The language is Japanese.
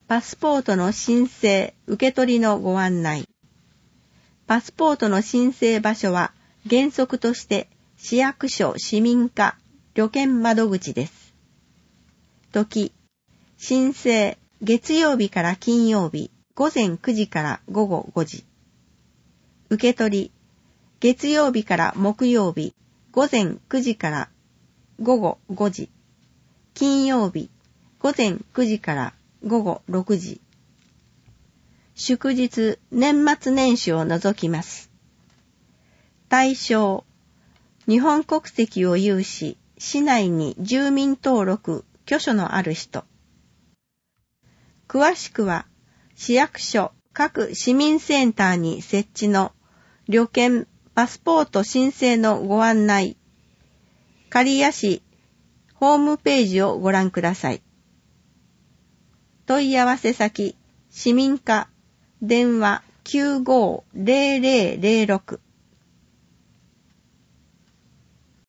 パスポートの申請・受け取りのご案内。パスポートの申請場所は原則として市役所市民課旅券窓口です。時、申請月曜日から金曜日午前9時から午後5時。受け取り月曜日から木曜日午前9時から午後5時。金曜日午前9時から午後6時。祝日、年末年始を除きます。対象、日本国籍を有し、市内に住民登録、居所のある人。詳しくは、市役所各市民センターに設置の旅券パスポート申請のご案内、刈谷市ホームページをご覧ください。問い合わせ先、市民課、電話950006